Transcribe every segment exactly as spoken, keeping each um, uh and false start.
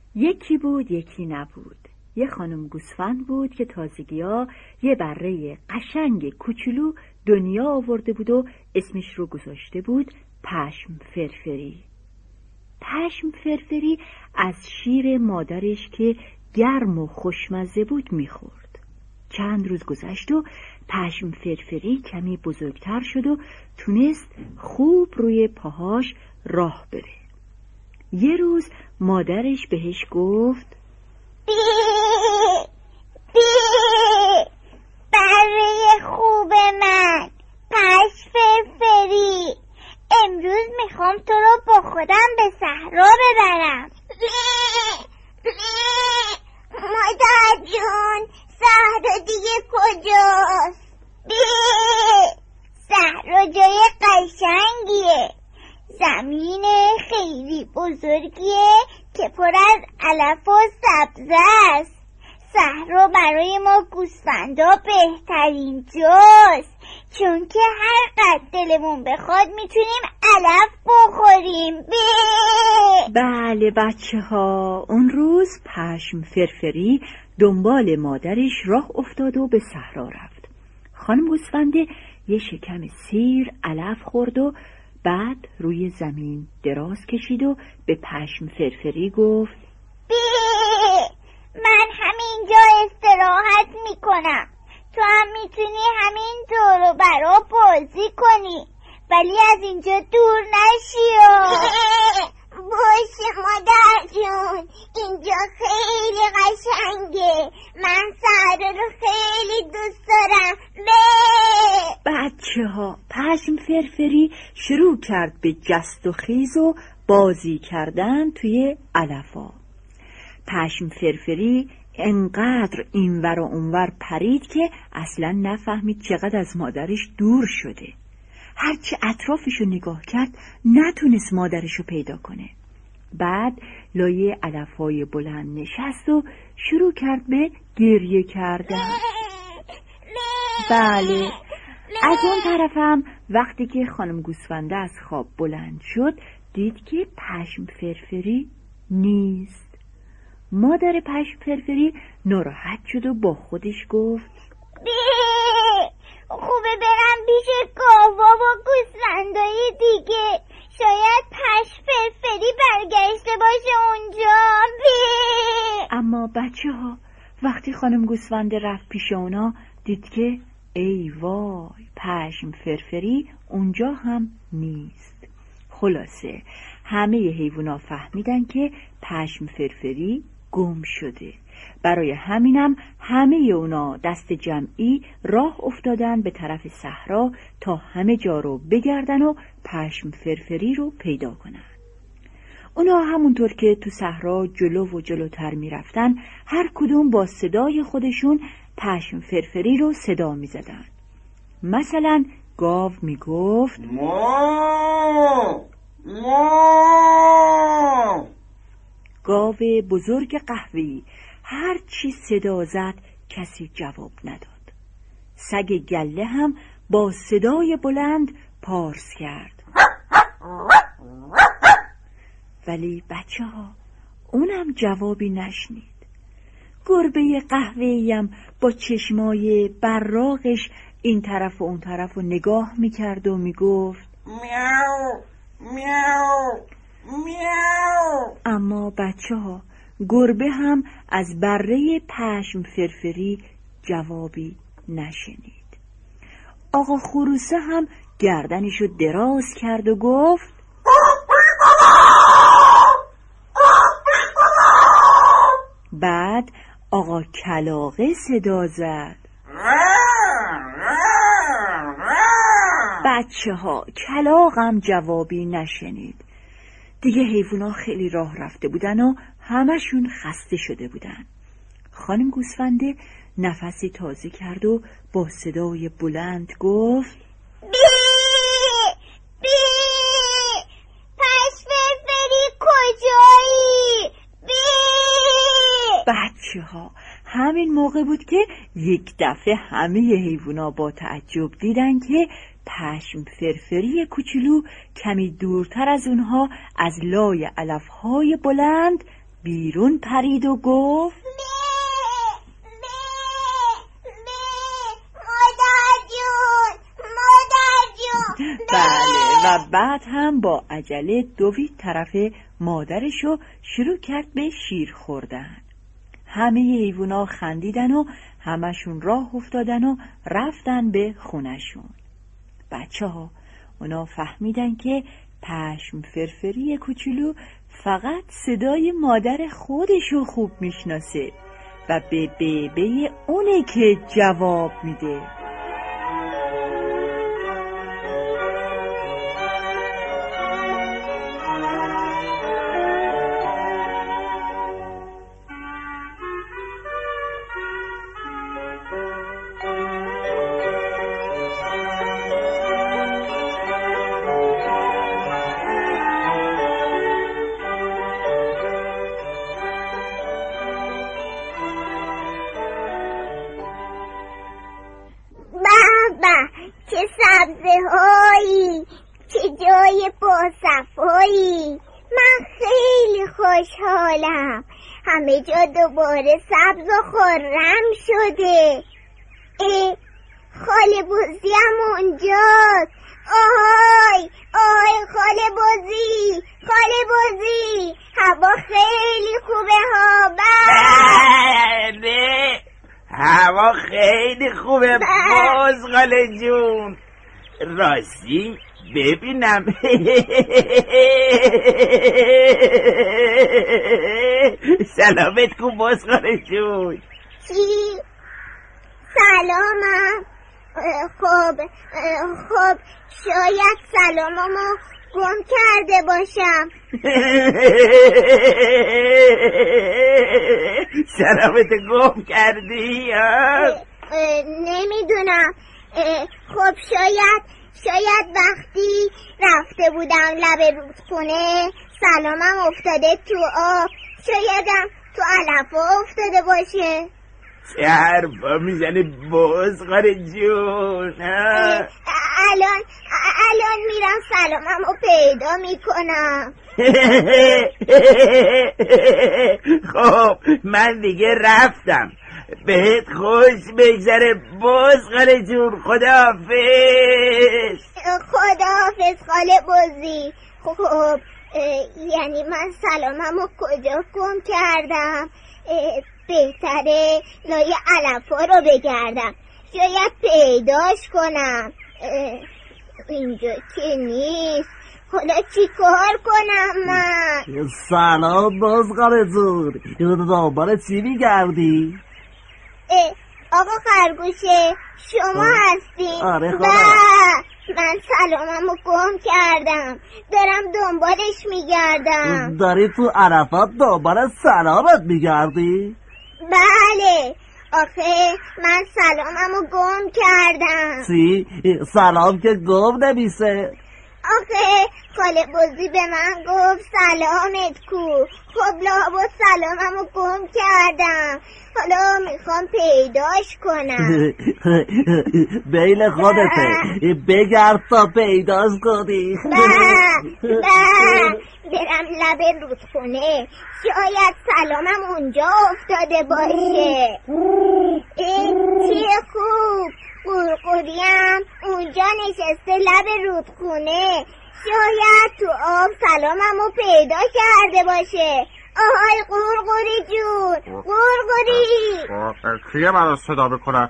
یکی بود یکی نبود. یه خانم گوسفند بود که تازگی‌ها یه بره قشنگ کوچولو دنیا آورده بود و اسمش رو گذاشته بود پشم فرفری. پشم فرفری از شیر مادرش که گرم و خوشمزه بود میخورد. چند روز گذشت و پشم فرفری کمی بزرگتر شد و تونست خوب روی پاهاش راه بره. یه روز مادرش بهش گفت بی بی بره خوب من پشم فرفری، امروز میخوام تو رو با خودم به صحرا ببرم. مادر جون، صحرا دیگه کجاست؟ صحرا جای قشنگیه، زمین خیلی بزرگیه که پر از علف و سبزه است. صحرا برای ما گوسفندا بهترین جاست، چون که هر قد دلمون بخواد میتونیم علف بخوریم. بله بچه ها، اون روز پشم فرفری دنبال مادرش راه افتاد و به صحرا رفت. خانم گوسفنده یه شکم سیر علف خورد و بعد روی زمین دراز کشید و به پشم فرفری گفت بی من همینجا استراحت میکنم، تو هم میتونی همین دور و برا بازی کنی، ولی از اینجا دور نشی. باشه مادر جون، اینجا خیلی قشنگه، من صحرا رو خیلی دوست دارم. بچه ها، پشم فرفری شروع کرد به جست و خیز و بازی کردن توی علفا. پشم فرفری انقدر اینور و اونور پرید که اصلا نفهمید چقدر از مادرش دور شده. هرچی اطرافشو نگاه کرد نتونست مادرشو پیدا کنه. بعد لایه علفای بلند نشست و شروع کرد به گریه کردن. بله، از اون طرفم وقتی که خانم گوسفنده از خواب بلند شد دید که پشم فرفری نیست. مادر پشم فرفری ناراحت شد و با خودش گفت خوبه برم پیش گاوا و گوسفندای دیگه، شاید پشم فرفری برگشته باشه اونجا. اما بچه ها وقتی خانم گوسفنده رفت پیش اونا دید که ای وای، پشم فرفری اونجا هم نیست. خلاصه همه حیوونا فهمیدن که پشم فرفری گم شده. برای همینم همه اونا دست جمعی راه افتادن به طرف صحرا تا همه جا رو بگردن و پشم فرفری رو پیدا کنن. اونا همونطور که تو صحرا جلو و جلوتر می رفتن هر کدوم با صدای خودشون پشم فرفری رو صدا می زدن. مثلا گاو می گفت ما ما. گاو بزرگ قهوه‌ای هر چی صدا زد کسی جواب نداد. سگ گله هم با صدای بلند پارس کرد، ولی بچه ها اونم جوابی نشنید. گربه قهوه‌ای هم با چشمای براقش این طرف و اون طرف و نگاه میکرد و میگفت میاو میاو میاو. اما بچه ها گربه هم از بره پشم فرفری جوابی نشنید. آقا خروسه هم گردنشو دراز کرد و گفت بعد آقا کلاغه صدا زد. بچه ها کلاغم جوابی نشنید. دیگه حیوونا خیلی راه رفته بودن و همشون خسته شده بودن. خانم گوسفنده نفسی تازه کرد و با صدای بلند گفت بی بی پشم فرفری کجایی؟ بی. بچه ها همین موقع بود که یک دفعه همه حیوونا با تعجب دیدن که پشم فرفری کوچولو کمی دورتر از اونها از لای علفهای بلند بیرون پرید و گفت بله، و بعد هم با عجله دوید طرف مادرش و شروع کرد به شیر خوردن. همه حیوونا خندیدن و همشون راه افتادن و رفتن به خونشون. بچه ها اونا فهمیدن که پشم فرفری کوچولو فقط صدای مادر خودشو خوب میشناسه و به بیبی اونه که جواب میده. چه سبزه هایی، چه جای باصفایی. من خیلی خوشحالم، همه جا دوباره سبز و خرم شده. اه، خاله بوزی هم اونجاست. آهای آهای خاله بوزی، خاله بوزی، هوا خیلی خوبه ها. بله هوا خیلی خوبه بزغاله جون. راستی ببینم سلامت کو بزغاله جون. چی؟ سلامم؟ خب خب شاید سلاممو گم کرده باشم. سلامت گم کردی؟ نمیدونم. خب شاید شاید وقتی رفته بودم لب رودخونه سلامم افتاده تو آب، شایدم تو علفا افتاده باشه. چه حرفا میزنه بزغاله جون؟ الان الان میرم سلامم رو پیدا میکنم. خب من دیگه رفتم، بهت خوش بگذره بزغاله جون. خداحافظ. خداحافظ خاله بوزی. خب یعنی من سلامم رو کجا گم کردم؟ بهتره لای علفا رو بگردم، شاید پیداش کنم. اینجا که نیست، حالا چی کار کنم من؟ سلام بزغاله جون، دنبال چی میگردی؟ آقا خرگوشه شما هستین؟ آره خدا. من سلامم رو گم کردم، دارم دنبالش میگردم. داری تو عرفات دنبال سلامت میگردی؟ بله، آخه من سلامم رو گم کردم. چی؟ سلام که گم نمیشه. آخه خاله بوزی به من گفت سلامت کو. خب لابد سلامم رو گم کردم، حالا میخوام پیداش کنم. بیل خودته، بگرد تا پیداش کنی. به به برم لب رودخونه، شاید سلامم اونجا افتاده باشه. چه خوب، قورقوریم اونجا نشسته لب رودخونه، شاید تو آب سلامم رو پیدا کرده باشه. آهای قورقوری جون، قورقوری. کیه من صدا بکنه؟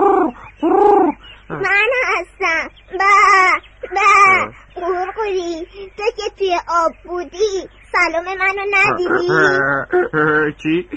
من هستم. با با قورقوری، تو که توی آب بودی سلام منو ندیدی؟ چی؟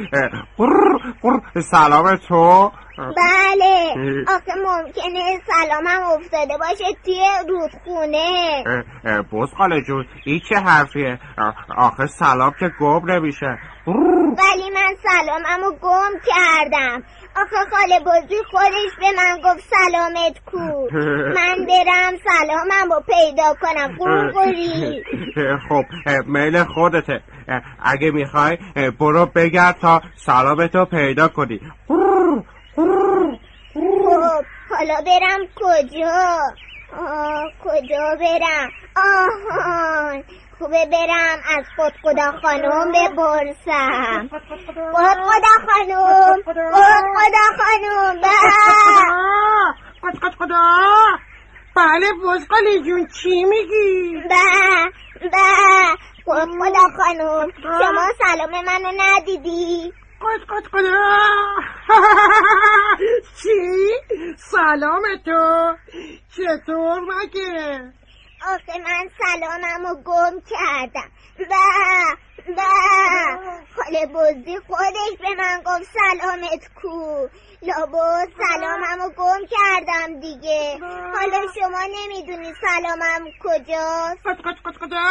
سلام تو؟ بله، آخه ممکنه سلامم افتاده باشه توی رودخونه. بزغاله جون این چه حرفیه؟ آخه سلام که گم نمیشه. ولی من سلامم رو گم کردم. آخه خاله بوزی خودش به من گفت سلامت کو. من برم سلامم رو پیدا کنم. قورقوری. خب میل خودته، اگه میخوای برو بگرد تا سلامتو پیدا کنی. خب حالا برم کجا؟ آه کجا برم؟ آهان خوبه برم از خود خدا خانم بپرسم. خود خدا خانم، خود خدا خانم. خود خود خدا. بله بزغاله جون چی میگی؟ به به خود خدا خانم شما سلام منو ندیدی؟ خود خود خدا. چی؟ سلام تو؟ چطور مگه؟ آخه من سلاممو گم کردم. به به خاله بزی خودش به من گفت سلامت کو. لابد سلاممو گم کردم دیگه. حالا شما نمیدونی سلامم کجاست؟ قد قد قد قد.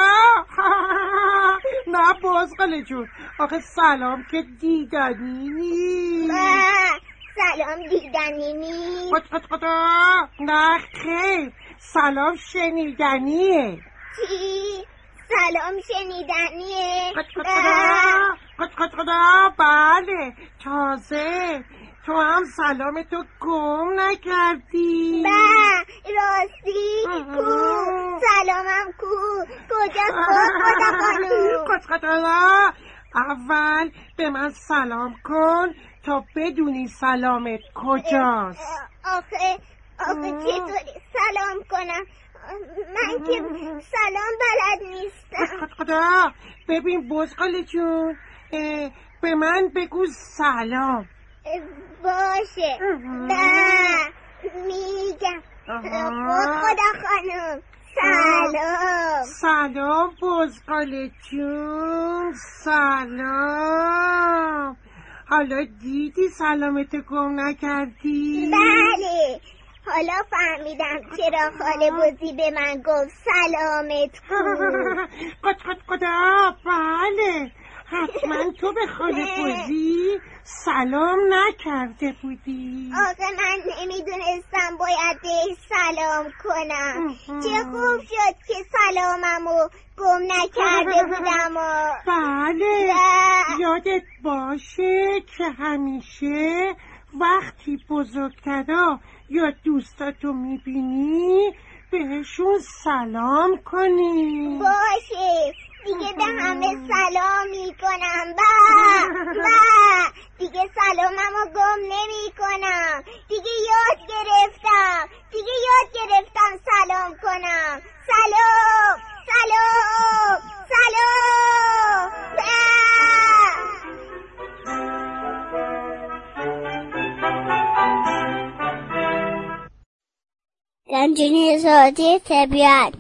نه بزغاله جون آخه سلام که دیدنی نیست. نه سلام دیدنی نیست. قد قد قد. نه خیر سلام شنیدنیه. چی؟ سلام شنیدنیه؟ قد قد قد. قد قد قد. بله تازه تو هم سلام تو گم نکردی. به راستی کو سلامم کو کجاست خدا خانوم؟ قد قد قد. اول به من سلام کن تا بدونی سلامت کجاست. آخه آخه چطوری سلام کنم؟ من که سلام بلد نیستم. قد قد. ببین بزغاله جون به من بگو سلام. باشه نه میگم. خدا خانم سلام. سلام بزغاله جون سلام. حالا دیدی سلامت گم نکردی؟ بله حالا فهمیدم چرا خاله بزی به من گفت سلامت کن. قد قد قدا. بله حتما تو به خاله بزی سلام نکرده بودی. آخه من نمیدونستم باید بهش سلام کنم. چه خوب شد که سلاممو گم نکرده بودم. بله یادت باشه که همیشه وقتی بزرگترا یا دوستاتو میبینی بهشون سلام کنی. باشه دیگه به همه سلام میکنم. با با دیگه سلاممو گم نمی کنم. دیگه یاد گرفتم دیگه یاد گرفتم سلام کنم. سلام سلام سلام. رنجینی صوتی طبیعت